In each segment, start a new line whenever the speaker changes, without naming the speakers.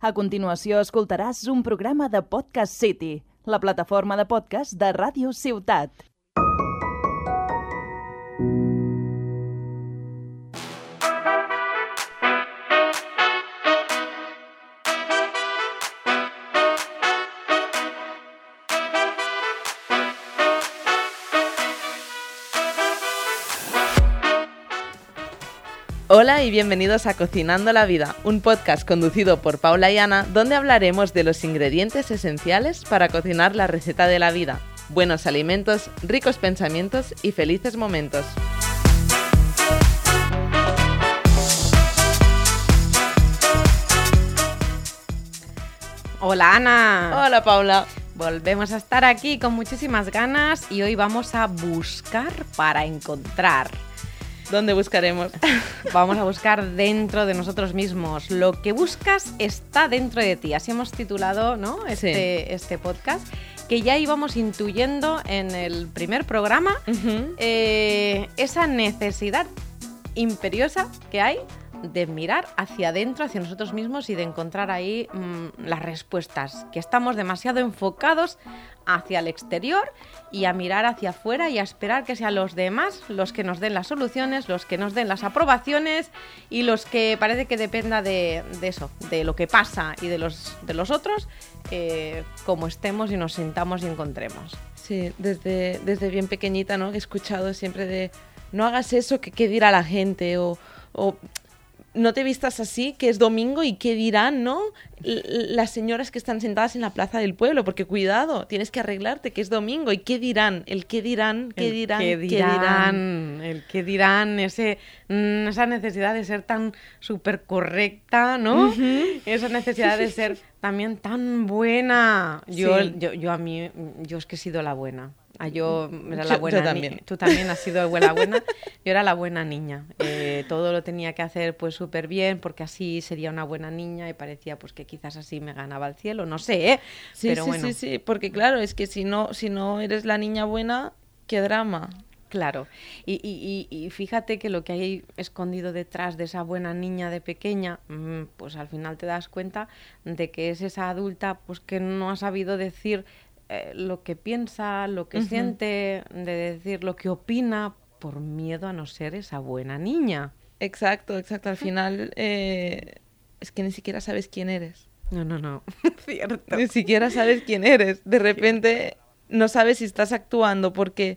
A continuació escoltaràs un programa de Podcast City, la plataforma de podcast de Ràdio Ciutat.
Hola y bienvenidos a Cocinando la Vida, un podcast conducido por Paula y Ana, donde hablaremos de los ingredientes esenciales para cocinar la receta de la vida. Buenos alimentos, ricos pensamientos y felices momentos.
Hola Ana.
Hola Paula.
Volvemos a estar aquí con muchísimas ganas y hoy vamos a buscar para encontrar.
¿Dónde buscaremos?
Vamos a buscar dentro de nosotros mismos. Lo que buscas está dentro de ti. Así hemos titulado, ¿no? este podcast, que ya íbamos intuyendo en el primer programa, esa necesidad imperiosa que hay de mirar hacia adentro, hacia nosotros mismos y de encontrar ahí las respuestas, que estamos demasiado enfocados hacia el exterior y a mirar hacia afuera y a esperar que sean los demás los que nos den las soluciones, los que nos den las aprobaciones y los que parece que dependa de eso, de lo que pasa y de los otros, como estemos y nos sintamos y encontremos.
Sí, desde bien pequeñita, ¿no? He escuchado siempre de no hagas eso, que qué dirá la gente o no te vistas así, que es domingo y qué dirán, ¿no? Las señoras que están sentadas en la plaza del pueblo, porque cuidado, tienes que arreglarte, que es domingo y qué dirán, el qué dirán, esa necesidad de ser tan súper correcta, ¿no? Esa necesidad de ser también tan buena. Yo es que he sido la buena. Yo era la buena. Yo también.
Tú también has sido la buena. Yo era la buena niña. Todo lo tenía que hacer pues súper bien porque así sería una buena niña y parecía pues que quizás así me ganaba el cielo. No sé,
Sí,
pero
sí,
bueno.
sí, porque claro, es que si no eres la niña buena, qué drama.
Claro, y fíjate que lo que hay escondido detrás de esa buena niña de pequeña, pues al final te das cuenta de que es esa adulta pues que no ha sabido decir lo que piensa, lo que siente, de decir lo que opina por miedo a no ser esa buena niña.
Exacto. Al final es que ni siquiera sabes quién eres.
No, cierto.
Ni siquiera sabes quién eres. De repente no sabes si estás actuando porque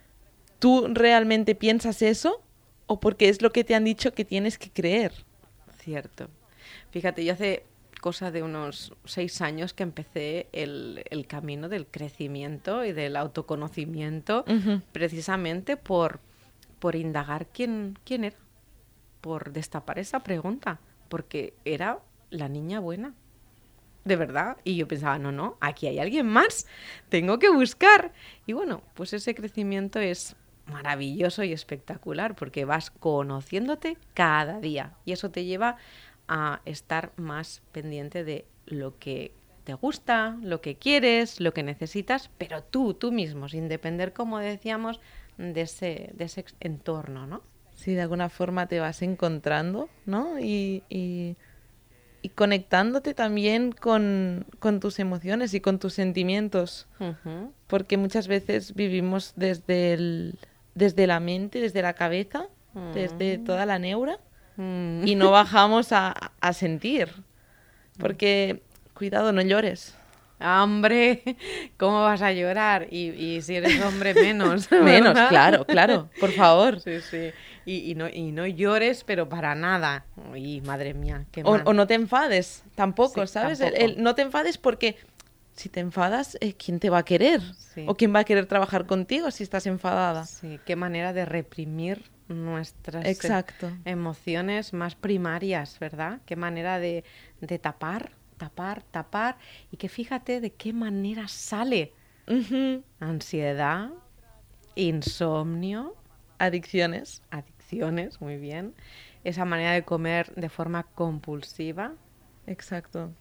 tú realmente piensas eso o porque es lo que te han dicho que tienes que creer.
Cierto. Fíjate, yo hace cosa de unos 6 años que empecé el camino del crecimiento y del autoconocimiento, precisamente por indagar quién era, por destapar esa pregunta, porque era la niña buena, de verdad, y yo pensaba, no, aquí hay alguien más, tengo que buscar, y bueno, pues ese crecimiento es maravilloso y espectacular, porque vas conociéndote cada día, y eso te lleva a estar más pendiente de lo que te gusta, lo que quieres, lo que necesitas, pero tú mismo, sin depender, como decíamos, de ese entorno, ¿no?
Sí, de alguna forma te vas encontrando, ¿no? Y conectándote también con tus emociones y con tus sentimientos. Porque muchas veces vivimos desde la mente, desde la cabeza, desde toda la neura. Y no bajamos a sentir, porque, cuidado, no llores.
Hombre, ¿cómo vas a llorar? Y si eres hombre, menos.
Menos, claro, por favor.
Sí. Y no llores, pero para nada. Y madre mía, qué mal.
O no te enfades, tampoco,
Sí,
¿sabes?
tampoco.
No te enfades porque si te enfadas, ¿quién te va a querer?
Sí.
¿O quién va a querer trabajar contigo si estás enfadada?
Sí, qué manera de reprimir nuestras emociones más primarias, ¿verdad? Qué manera de tapar, y que fíjate de qué manera sale. Ansiedad, insomnio,
adicciones,
muy bien. Esa manera de comer de forma compulsiva.
Exacto.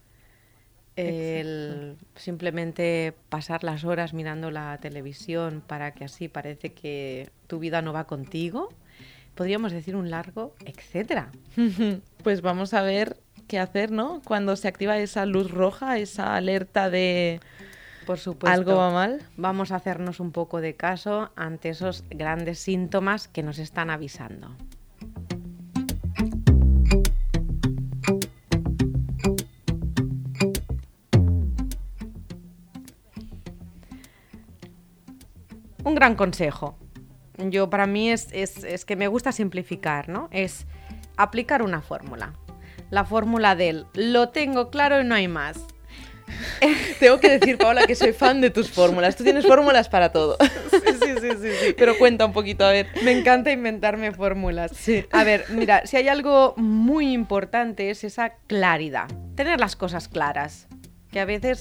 Simplemente pasar las horas mirando la televisión para que así parece que tu vida no va contigo. Podríamos decir un largo etcétera.
Pues vamos a ver qué hacer, ¿no? Cuando se activa esa luz roja, esa alerta de
por supuesto,
algo va mal.
Vamos a hacernos un poco de caso ante esos grandes síntomas que nos están avisando. Un gran consejo. Para mí es que me gusta simplificar, ¿no? Es aplicar una fórmula. La fórmula del lo tengo claro y no hay más.
Tengo que decir, Paula, que soy fan de tus fórmulas. Tú tienes fórmulas para todo.
Sí.
Pero cuenta un poquito, a ver.
Me encanta inventarme fórmulas.
Sí.
A ver, mira, si hay algo muy importante es esa claridad. Tener las cosas claras. Que a veces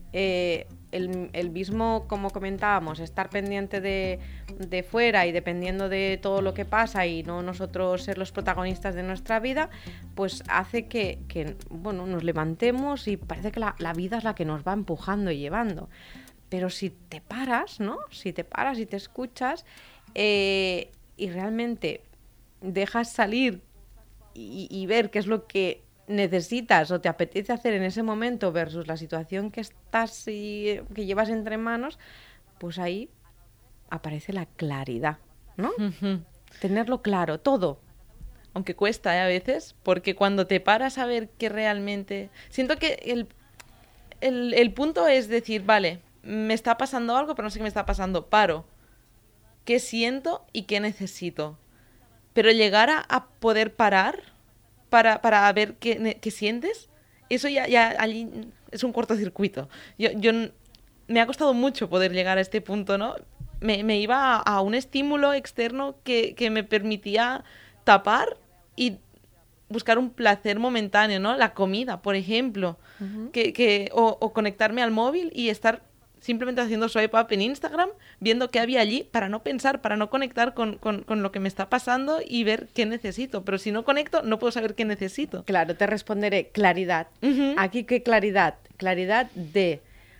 el mismo, como comentábamos, estar pendiente de fuera y dependiendo de todo lo que pasa y no nosotros ser los protagonistas de nuestra vida, pues hace que nos levantemos y parece que la vida es la que nos va empujando y llevando. Pero si te paras, ¿no? Si te paras y te escuchas y realmente dejas salir y ver qué es lo que necesitas o te apetece hacer en ese momento versus la situación que estás y que llevas entre manos, pues ahí aparece la claridad, ¿no?
Uh-huh.
Tenerlo claro, todo.
Aunque cuesta, a veces, porque cuando te paras a ver que realmente... Siento que el punto es decir, vale, me está pasando algo, pero no sé qué me está pasando. Paro. ¿Qué siento y qué necesito? Pero llegar a poder parar para ver qué sientes, eso ya allí es un cortocircuito. Yo me ha costado mucho poder llegar a este punto, ¿no? Me iba a un estímulo externo que me permitía tapar y buscar un placer momentáneo, ¿no? La comida, por ejemplo. Uh-huh. O conectarme al móvil y estar simplemente haciendo swipe up en Instagram, viendo qué había allí, para no pensar, para no conectar con lo que me está pasando y ver qué necesito. Pero si no conecto, no puedo saber qué necesito.
Claro, te responderé claridad. Uh-huh. Aquí, ¿qué claridad? Claridad de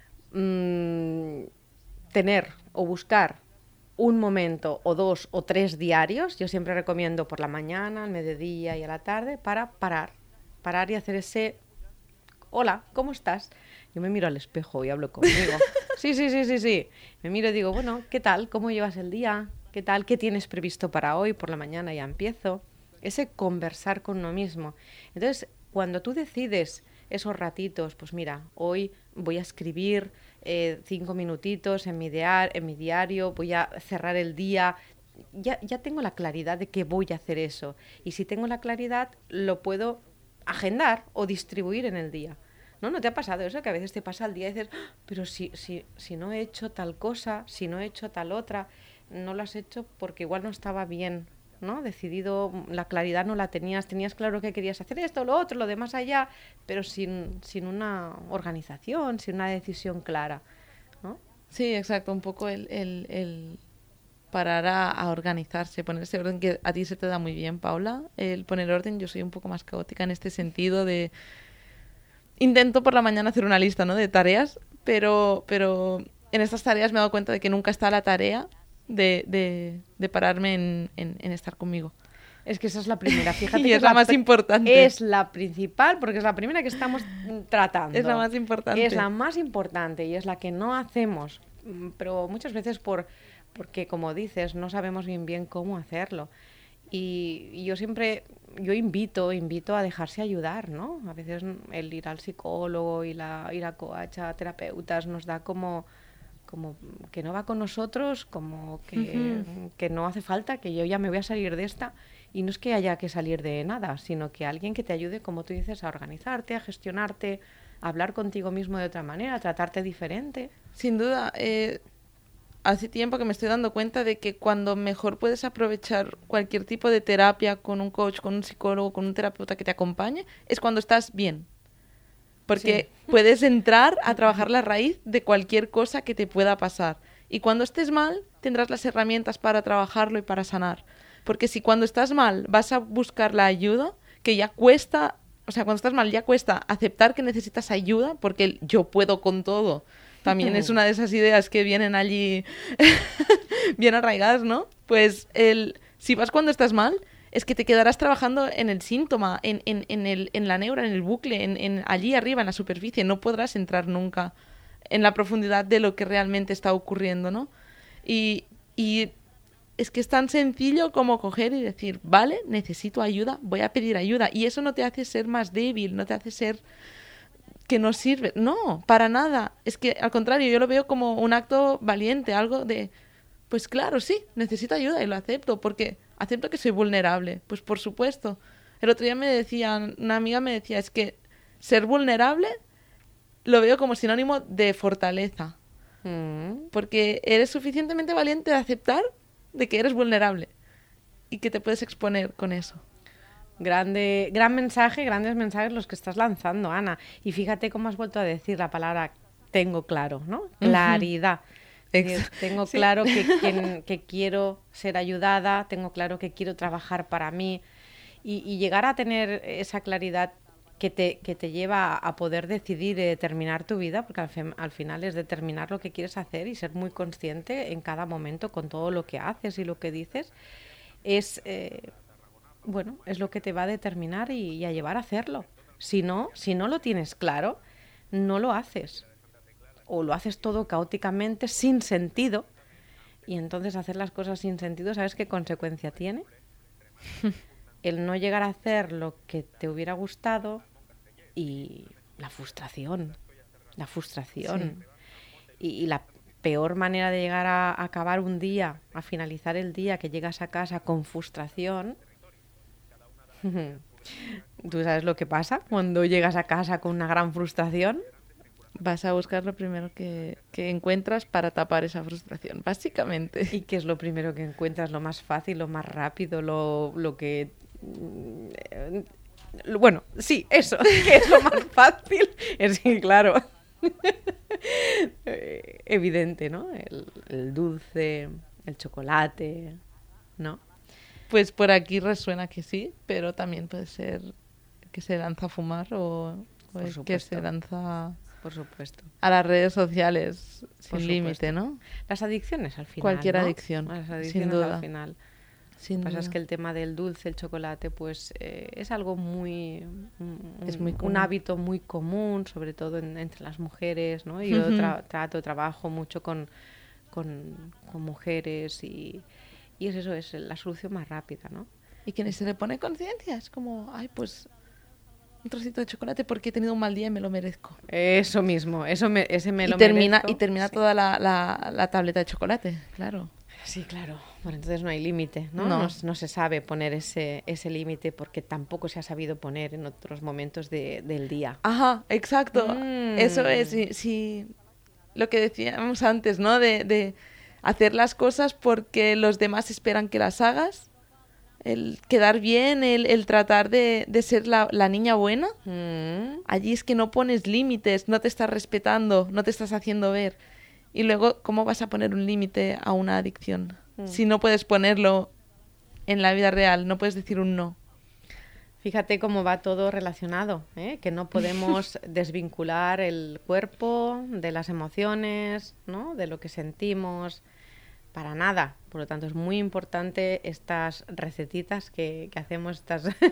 tener o buscar un momento o 2 o 3 diarios. Yo siempre recomiendo por la mañana, al mediodía y a la tarde para parar y hacer ese hola, ¿cómo estás? Yo me miro al espejo y hablo conmigo. Sí. Me miro y digo, bueno, ¿qué tal? ¿Cómo llevas el día? ¿Qué tal? ¿Qué tienes previsto para hoy? Por la mañana ya empiezo. Ese conversar con uno mismo. Entonces, cuando tú decides esos ratitos, pues mira, hoy voy a escribir 5 minutitos en mi diario, voy a cerrar el día. Ya tengo la claridad de que voy a hacer eso. Y si tengo la claridad, lo puedo agendar o distribuir en el día. ¿No te ha pasado eso? Que a veces te pasa el día y dices, pero si no he hecho tal cosa, si no he hecho tal otra, no lo has hecho porque igual no estaba bien, ¿no? Decidido, la claridad no la tenías claro que querías hacer esto, lo otro, lo de más allá, pero sin una organización, sin una decisión clara, ¿no?
Sí, exacto, un poco el parar a organizarse, ponerse orden, que a ti se te da muy bien, Paula, el poner orden. Yo soy un poco más caótica en este sentido de... Intento por la mañana hacer una lista, ¿no?, de tareas, pero en estas tareas me he dado cuenta de que nunca está la tarea de pararme en estar conmigo.
Es que esa es la primera, fíjate.
Y es la más importante.
Es la principal, porque es la primera que estamos tratando.
Es la más importante.
Es la más importante y es la que no hacemos, pero muchas veces porque, como dices, no sabemos bien cómo hacerlo. Y yo invito a dejarse ayudar, ¿no? A veces el ir al psicólogo y ir a coach, a terapeutas, nos da como que no va con nosotros, como que no hace falta, que yo ya me voy a salir de esta. Y no es que haya que salir de nada, sino que alguien que te ayude, como tú dices, a organizarte, a gestionarte, a hablar contigo mismo de otra manera, a tratarte diferente.
Sin duda, hace tiempo que me estoy dando cuenta de que cuando mejor puedes aprovechar cualquier tipo de terapia con un coach, con un psicólogo, con un terapeuta que te acompañe, es cuando estás bien. Porque puedes entrar a trabajar la raíz de cualquier cosa que te pueda pasar. Y cuando estés mal, tendrás las herramientas para trabajarlo y para sanar. Porque si cuando estás mal vas a buscar la ayuda, que ya cuesta, o sea, cuando estás mal ya cuesta aceptar que necesitas ayuda, porque el yo puedo con todo también es una de esas ideas que vienen allí bien arraigadas, ¿no? Pues si vas cuando estás mal, es que te quedarás trabajando en el síntoma, en la neura, en el bucle, allí arriba, en la superficie. No podrás entrar nunca en la profundidad de lo que realmente está ocurriendo, ¿no? Y es que es tan sencillo como coger y decir, vale, necesito ayuda, voy a pedir ayuda. Y eso no te hace ser más débil, no te hace ser que no sirve. No, para nada. Es que al contrario, yo lo veo como un acto valiente, algo de, pues claro, sí, necesito ayuda y lo acepto, porque acepto que soy vulnerable. Pues por supuesto. El otro día una amiga me decía, es que ser vulnerable lo veo como sinónimo de fortaleza. Porque eres suficientemente valiente de aceptar de que eres vulnerable y que te puedes exponer con eso.
Gran mensaje, grandes mensajes los que estás lanzando, Ana. Y fíjate cómo has vuelto a decir la palabra tengo claro, ¿no? Claridad. Tengo claro que quiero ser ayudada, tengo claro que quiero trabajar para mí y llegar a tener esa claridad que te lleva a poder decidir y determinar tu vida, porque al final es determinar lo que quieres hacer y ser muy consciente en cada momento con todo lo que haces y lo que dices, es lo que te va a determinar y a llevar a hacerlo. Si no lo tienes claro, no lo haces. O lo haces todo caóticamente, sin sentido, y entonces hacer las cosas sin sentido, ¿sabes qué consecuencia tiene? El no llegar a hacer lo que te hubiera gustado y la frustración. Sí. Y la peor manera de llegar a acabar un día, a finalizar el día, que llegas a casa con frustración. ¿Tú sabes lo que pasa cuando llegas a casa con una gran frustración?
Vas a buscar lo primero que encuentras para tapar esa frustración, básicamente.
¿Y qué es lo primero que encuentras? Lo más fácil, lo más rápido, lo que... Bueno, sí, eso, que es lo más fácil. Es que, claro, evidente, ¿no? El dulce, el chocolate, ¿no?
Pues por aquí resuena que sí, pero también puede ser que se lanza a fumar o que se lanza...
Por supuesto.
A las redes sociales sin límite, ¿no?
Las adicciones al final,
cualquier
¿no?
adicción,
Las adicciones
sin duda.
Al final.
Sin
Lo que pasa
duda.
es que el tema del dulce, el chocolate, pues es algo muy...
es muy común.
Un hábito muy común, sobre todo entre las mujeres, ¿no? Yo trabajo mucho con mujeres y es eso, es la solución más rápida, ¿no?
Y que se le pone conciencia, es como, ay, pues... un trocito de chocolate porque he tenido un mal día y me lo merezco.
Eso mismo, ese me lo merezco.
Y termina
sí.
toda la tableta de chocolate, claro.
Sí, claro. Bueno, entonces no hay límite, ¿no? No se sabe poner ese límite porque tampoco se ha sabido poner en otros momentos del día.
Ajá, exacto. Eso es, sí, lo que decíamos antes, ¿no? De hacer las cosas porque los demás esperan que las hagas. El quedar bien, el tratar de ser la niña buena. Allí es que no pones límites, no te estás respetando, no te estás haciendo ver. Y luego, ¿cómo vas a poner un límite a una adicción? Si no puedes ponerlo en la vida real, no puedes decir un no.
Fíjate cómo va todo relacionado, ¿eh? Que no podemos desvincular el cuerpo de las emociones, ¿no? De lo que sentimos. Para nada. Por lo tanto, es muy importante estas recetitas que hacemos,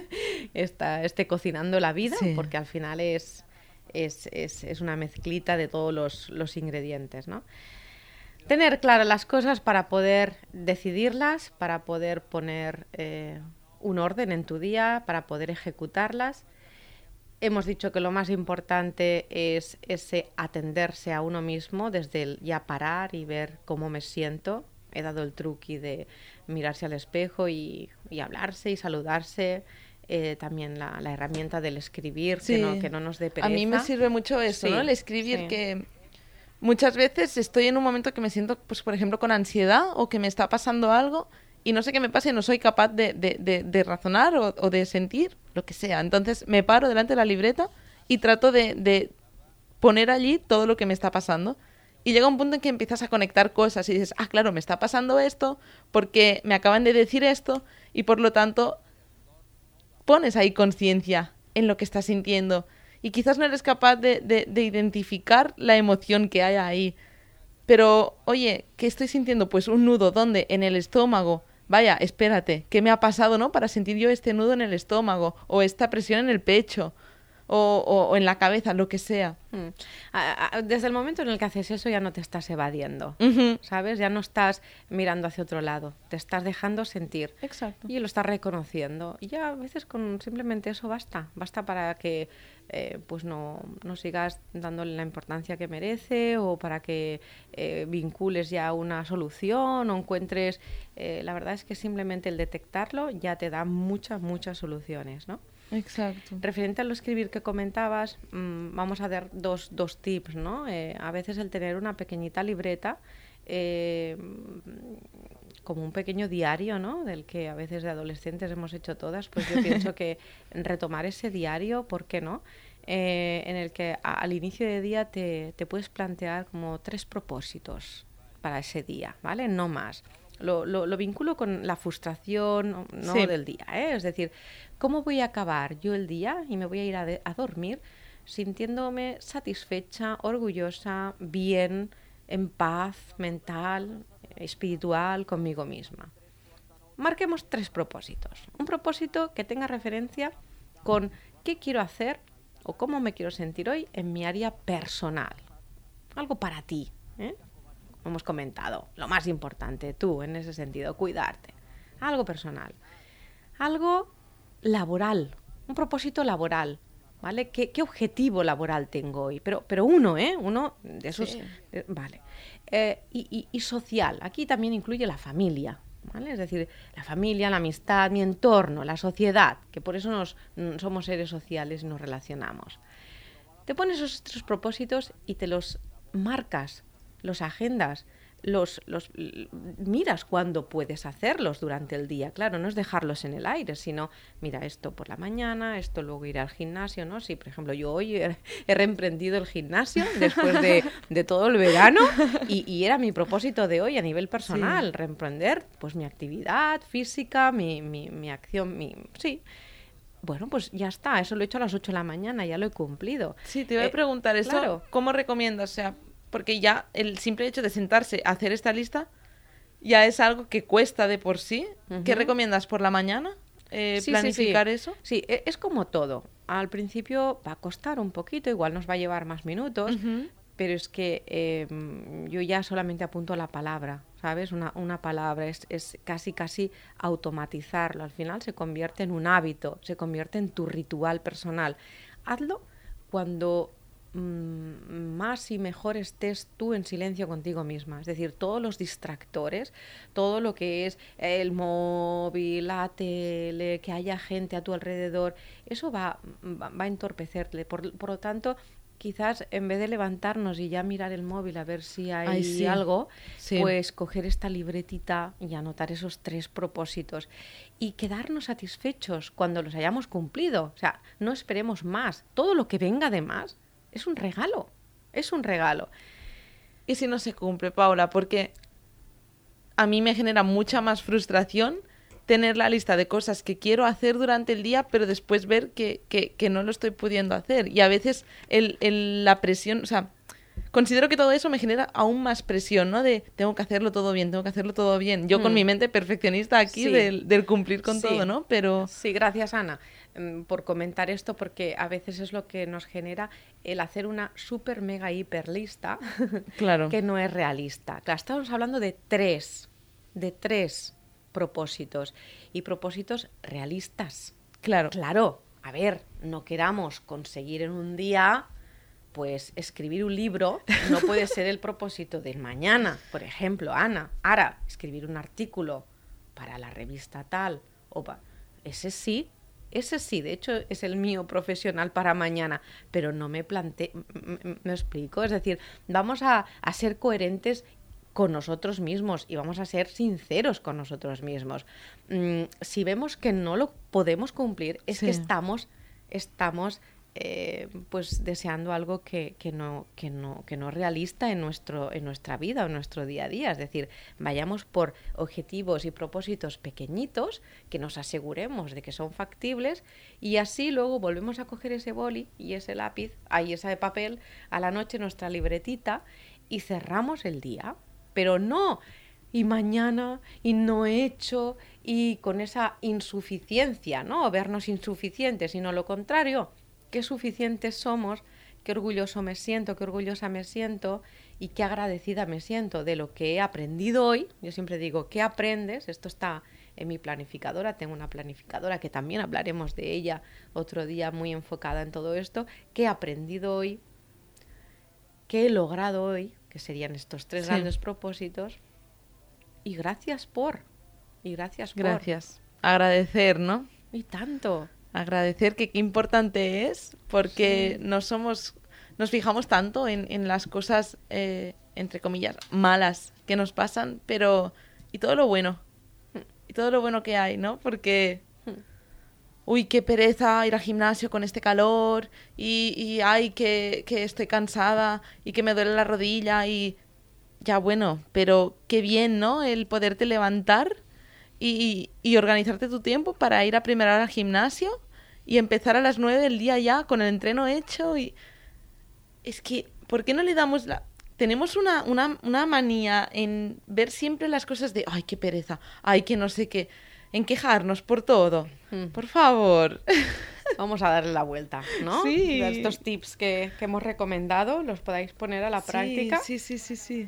cocinando la vida, sí. Porque al final es una mezclita de todos los ingredientes, ¿no? Tener claras las cosas para poder decidirlas, para poder poner un orden en tu día, para poder ejecutarlas. Hemos dicho que lo más importante es ese atenderse a uno mismo, desde el ya parar y ver cómo me siento. He dado el truqui de mirarse al espejo y hablarse y saludarse. También la herramienta del escribir, sí. que no nos dé pereza.
A mí me sirve mucho eso, sí, ¿no? El escribir,
sí.
Que muchas veces estoy en un momento que me siento, pues por ejemplo, con ansiedad o que me está pasando algo y no sé qué me pasa y no soy capaz de razonar o de sentir, lo que sea. Entonces me paro delante de la libreta y trato de poner allí todo lo que me está pasando. Y llega un punto en que empiezas a conectar cosas y dices, ah, claro, me está pasando esto porque me acaban de decir esto y por lo tanto pones ahí conciencia en lo que estás sintiendo. Y quizás no eres capaz de identificar la emoción que hay ahí. Pero, oye, ¿qué estoy sintiendo? Pues un nudo. ¿Dónde? En el estómago. vaya, espérate, ¿qué me ha pasado, no? Para sentir yo este nudo en el estómago o esta presión en el pecho o en la cabeza, lo que sea.
Desde el momento en el que haces eso ya no te estás evadiendo, ¿sabes? Ya no estás mirando hacia otro lado, te estás dejando sentir.
Exacto.
Y lo estás reconociendo. Y ya a veces con simplemente eso basta para que pues no sigas dándole la importancia que merece o para que vincules ya una solución o encuentres... la verdad es que simplemente el detectarlo ya te da muchas soluciones, ¿no?
Exacto.
Referente a lo escribir que comentabas, vamos a dar dos tips, ¿no? A veces el tener una pequeñita libreta, como un pequeño diario, ¿no? Del que a veces de adolescentes hemos hecho todas, pues yo pienso que retomar ese diario, ¿por qué no? En el que al inicio de día te puedes plantear como 3 propósitos para ese día, ¿vale? No más. Lo vinculo con la frustración, ¿no?
Sí.
Del día, ¿eh? Es decir, ¿cómo voy a acabar yo el día y me voy a ir a dormir sintiéndome satisfecha, orgullosa, bien, en paz mental, espiritual, conmigo misma? Marquemos 3 propósitos. Un propósito que tenga referencia con qué quiero hacer o cómo me quiero sentir hoy en mi área personal. Algo para ti, ¿eh? Hemos comentado, lo más importante, tú, en ese sentido, cuidarte. Algo personal. Algo laboral, un propósito laboral, ¿vale? ¿Qué objetivo laboral tengo hoy? Pero uno, ¿eh? Uno de esos...
Sí.
Vale. Y social, aquí también incluye la familia, ¿vale? Es decir, la familia, la amistad, mi entorno, la sociedad, que por eso somos seres sociales y nos relacionamos. Te pones esos 3 propósitos y te los marcas, los agendas, los miras cuándo puedes hacerlos durante el día. Claro, no es dejarlos en el aire, sino, mira, esto por la mañana, esto luego ir al gimnasio, ¿no? Sí, por ejemplo, yo hoy he reemprendido el gimnasio después de todo el verano y era mi propósito de hoy a nivel personal, sí. Reemprender pues mi actividad física, mi acción, sí. Bueno, pues ya está, eso lo he hecho a las 8 de la mañana, ya lo he cumplido.
Sí, te voy a preguntar eso,
claro.
¿Cómo recomiendas? O sea, porque ya el simple hecho de sentarse a hacer esta lista ya es algo que cuesta de por sí. ¿Qué recomiendas por la mañana? ¿Planificar eso?
Sí, es como todo. Al principio va a costar un poquito, igual nos va a llevar más minutos, pero es que yo ya solamente apunto la palabra, ¿sabes? Una palabra, es casi automatizarlo. Al final se convierte en un hábito, se convierte en tu ritual personal. Hazlo cuando más y mejor estés tú en silencio contigo misma. Es decir, todos los distractores, todo lo que es el móvil, la tele, que haya gente a tu alrededor, eso va a entorpecerte. Por lo tanto, quizás en vez de levantarnos y ya mirar el móvil a ver si hay algo, pues coger esta libretita y anotar esos 3 propósitos y quedarnos satisfechos cuando los hayamos cumplido. O sea, no esperemos más. Todo lo que venga de más es un regalo. Es un regalo.
¿Y si no se cumple, Paula? Porque a mí me genera mucha más frustración tener la lista de cosas que quiero hacer durante el día, pero después ver que no lo estoy pudiendo hacer. Y a veces la presión, o sea, considero que todo eso me genera aún más presión, ¿no? De tengo que hacerlo todo bien, tengo que hacerlo todo bien. Yo con mi mente perfeccionista aquí del cumplir con todo, ¿no? Pero...
Sí, gracias, Ana, por comentar esto, porque a veces es lo que nos genera el hacer una súper mega hiper lista
claro.
que no es realista. Claro, estamos hablando de tres propósitos y propósitos realistas. Claro, a ver, no queramos conseguir en un día, pues escribir un libro, no puede ser el propósito del mañana. Por ejemplo, Ana, ahora escribir un artículo para la revista tal, ese sí, de hecho es el mío profesional para mañana, pero no me explico, es decir, vamos a ser coherentes con nosotros mismos y vamos a ser sinceros con nosotros mismos. Si vemos que no lo podemos cumplir, es que estamos pues deseando algo que no es realista en nuestra vida o en nuestro día a día. Es decir, vayamos por objetivos y propósitos pequeñitos que nos aseguremos de que son factibles y así luego volvemos a coger ese boli y ese lápiz, esa de papel, a la noche nuestra libretita y cerramos el día. Pero no y mañana y no he hecho, y con esa insuficiencia, ¿no? O vernos insuficientes, sino lo contrario, qué suficientes somos, qué orgulloso me siento, qué orgullosa me siento y qué agradecida me siento de lo que he aprendido hoy. Yo siempre digo, ¿qué aprendes? Esto está en mi planificadora, tengo una planificadora que también hablaremos de ella otro día, muy enfocada en todo esto. ¿Qué he aprendido hoy? ¿Qué he logrado hoy? Que serían estos 3 grandes propósitos. Y gracias por.
Gracias. Agradecer, ¿no?
Y tanto.
Agradecer que qué importante es, porque nos fijamos tanto en las cosas, entre comillas, malas que nos pasan, pero y todo lo bueno que hay, ¿no? Porque uy, qué pereza ir al gimnasio con este calor y ay, que estoy cansada y que me duele la rodilla y ya bueno, pero qué bien, ¿no? El poderte levantar y organizarte tu tiempo para ir a primera hora al gimnasio y empezar a las 9 del día ya con el entreno hecho. Y es que, ¿por qué no le damos Tenemos una manía en ver siempre las cosas de ay, qué pereza, ay, que no sé qué, en quejarnos por todo. Por favor.
Vamos a darle la vuelta, ¿no?
Sí.
Estos tips que hemos recomendado los podáis poner a la práctica.
Sí.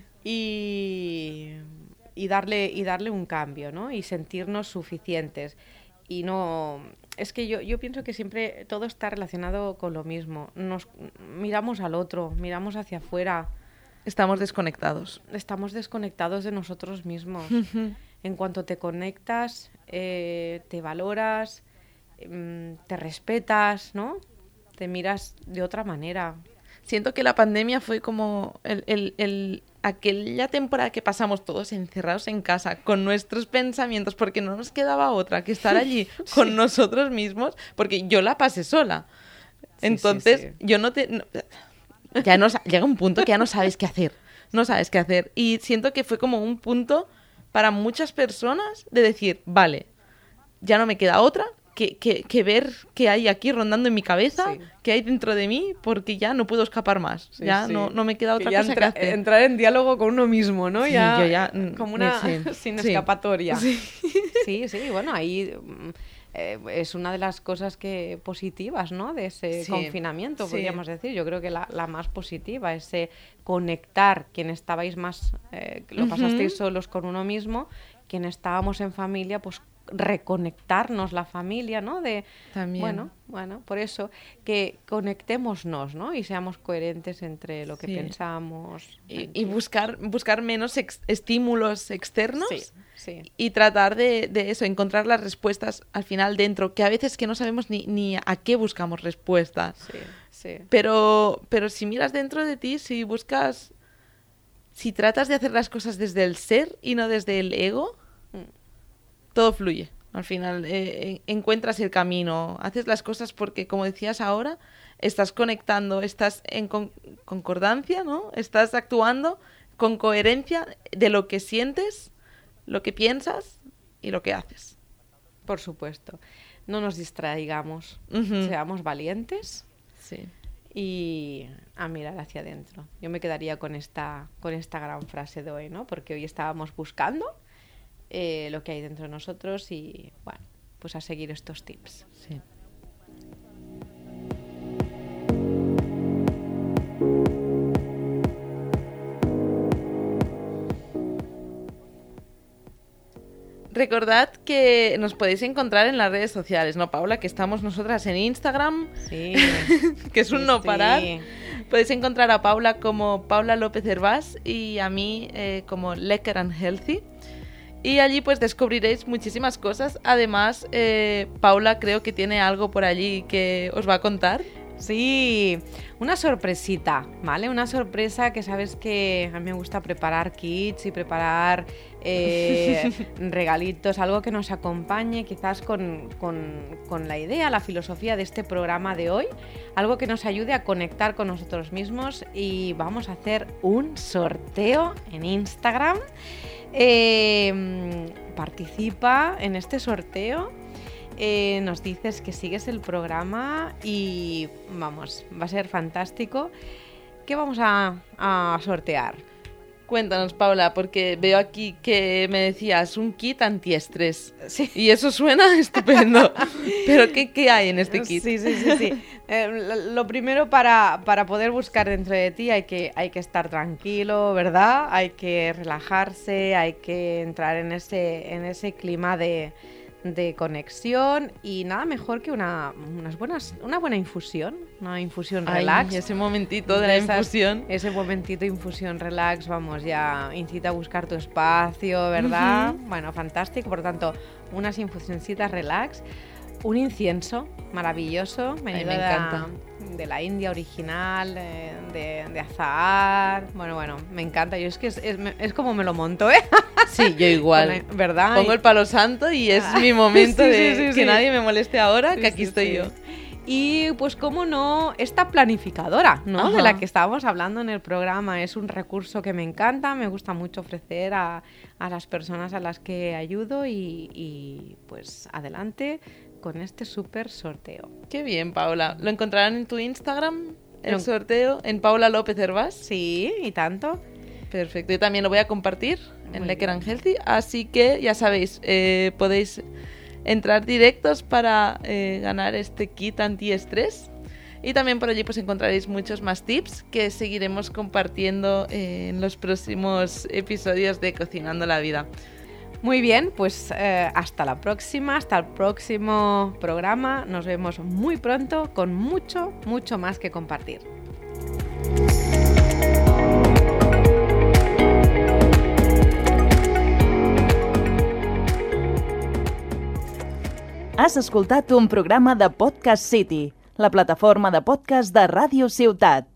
Y darle un cambio, ¿no? Y sentirnos suficientes. Y no... Es que yo pienso que siempre todo está relacionado con lo mismo. Nos miramos al otro, miramos hacia afuera.
Estamos desconectados.
Estamos desconectados de nosotros mismos. En cuanto te conectas, te valoras, te respetas, ¿no? Te miras de otra manera.
Siento que la pandemia fue como aquella temporada que pasamos todos encerrados en casa con nuestros pensamientos, porque no nos quedaba otra que estar allí con nosotros mismos, porque yo la pasé sola. Entonces, yo llega un punto que ya no sabes qué hacer. No sabes qué hacer. Y siento que fue como un punto para muchas personas de decir, vale, ya no me queda otra que ver qué hay aquí rondando en mi cabeza, qué hay dentro de mí, porque ya no puedo escapar más. No me queda otra cosa que hacer.
Entrar en diálogo con uno mismo, ¿no?
Sí, yo ya
como una sin escapatoria.
Sí,
bueno, ahí es una de las cosas positivas, ¿no? De ese confinamiento, podríamos decir. Yo creo que la más positiva, ese conectar, quien estabais más, lo pasasteis solos con uno mismo, quien estábamos en familia, pues reconectarnos la familia, ¿no?
También.
Bueno, por eso que conectémonos, ¿no? Y seamos coherentes entre lo que pensamos.
Y buscar menos estímulos externos
Sí.
y tratar de eso, encontrar las respuestas al final dentro, que a veces que no sabemos ni a qué buscamos respuestas.
Sí.
Pero si miras dentro de ti, si tratas de hacer las cosas desde el ser y no desde el ego, todo fluye. Al final encuentras el camino, haces las cosas porque, como decías ahora, estás conectando, estás en concordancia, ¿no? Estás actuando con coherencia de lo que sientes, lo que piensas y lo que haces.
Por supuesto. No nos distraigamos, seamos valientes y a mirar hacia adentro. Yo me quedaría con esta gran frase de hoy, ¿no? Porque hoy estábamos buscando lo que hay dentro de nosotros y, bueno, pues a seguir estos tips.
Sí. Recordad que nos podéis encontrar en las redes sociales, ¿no, Paula? Que estamos nosotras en Instagram,
Sí.
que es un no parar. Podéis encontrar a Paula como Paula López Hervás y a mí como Lecker and Healthy. Y allí pues descubriréis muchísimas cosas. Además, Paula creo que tiene algo por allí que os va a contar.
Sí, una sorpresita, ¿vale? Una sorpresa que sabes que a mí me gusta preparar kits y preparar regalitos, algo que nos acompañe quizás con la idea, la filosofía de este programa de hoy, algo que nos ayude a conectar con nosotros mismos y vamos a hacer un sorteo en Instagram. Participa en este sorteo, nos dices que sigues el programa y vamos, va a ser fantástico. ¿Qué vamos a sortear?
Cuéntanos, Paula, porque veo aquí que me decías un kit antiestrés.
Sí.
Y eso suena estupendo. Pero ¿qué hay en este kit?
Sí. Lo primero, para poder buscar dentro de ti hay que estar tranquilo, ¿verdad? Hay que relajarse, hay que entrar en ese clima de conexión, y nada mejor que una buena infusión, una infusión relax.
Ay, ese momentito de la infusión.
Ese momentito de infusión relax, vamos, ya incita a buscar tu espacio, ¿verdad? Bueno, fantástico. Por tanto, unas infusioncitas relax. Un incienso maravilloso,
me encanta.
De la India original, de azahar. Bueno, me encanta. Yo es que es como me lo monto, ¿eh?
Sí, yo igual.
¿Verdad?
Pongo el palo santo y es mi momento de que nadie me moleste ahora, que aquí estoy yo.
Y pues cómo no, esta planificadora, ¿no?
Ajá.
De la que estábamos hablando en el programa, es un recurso que me encanta, me gusta mucho ofrecer a las personas a las que ayudo, y pues adelante con este súper sorteo.
Qué bien, Paula. ¿Lo encontrarán en tu Instagram, el sorteo, en Paula López Hervás?
Sí, y tanto.
Perfecto. Yo también lo voy a compartir en Lecker and Healthy, así que ya sabéis, podéis entrar directos para ganar este kit antiestrés, y también por allí pues encontraréis muchos más tips que seguiremos compartiendo en los próximos episodios de Cocinando la Vida.
Muy bien, pues hasta la próxima, hasta el próximo programa. Nos vemos muy pronto con mucho más que compartir.
Has escoltat un programa de Podcast City, la plataforma de podcast de Ràdio Ciutat.